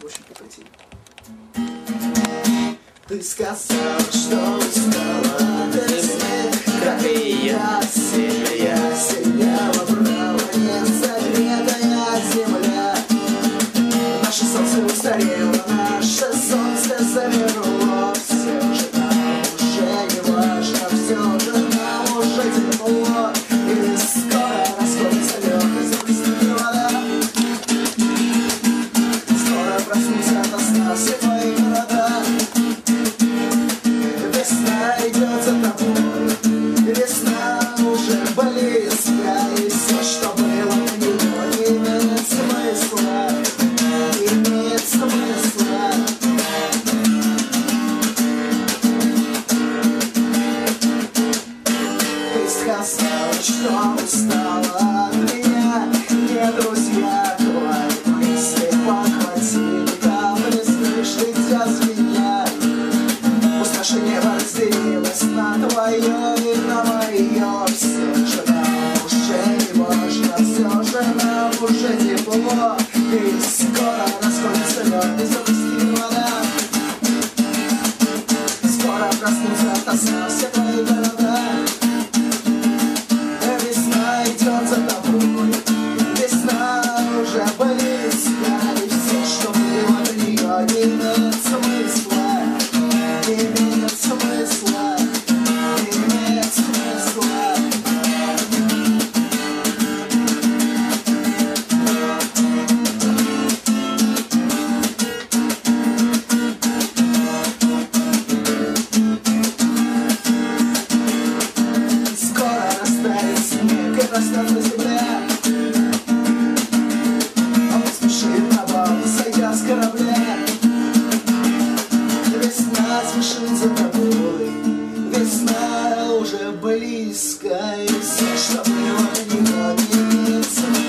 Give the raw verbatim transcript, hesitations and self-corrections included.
очень прекратили. Ты сказал, что устала от весны, как и я, сильнее, сильнее выбрала незагретая земля. Наше солнце устарело, наше солнце замерло. Все же нам уже не важно, все же нам уже тепло. И скоро расходится лед, и запустит вода. Скоро проснутся от сна все твои города. Весна идет за тобой, весна уже близко. И все, что было в нее, не имеет смысла. Имеет смысла. Ты сказала, что устала от меня. Не друзья твои мысли похватили капли с дождя звенят. Пусть наше небо разделилось на твое и на мое. Все же нам уже не важно, все же нам уже тепло. И скоро расходится лед, и запустит вода. Скоро проснутся ото сна все твои города. Весна идет за тобой, весна уже близко. И все, что было до нее, не имеет смысла. Не имеет смысла. Не имеет смысла. Скоро растает снег и проснется земля. А мы спешим на бал, сойдя с корабля. Весна спешит за тобой, весна уже близко. И все, что было до нее, не имеет смысла.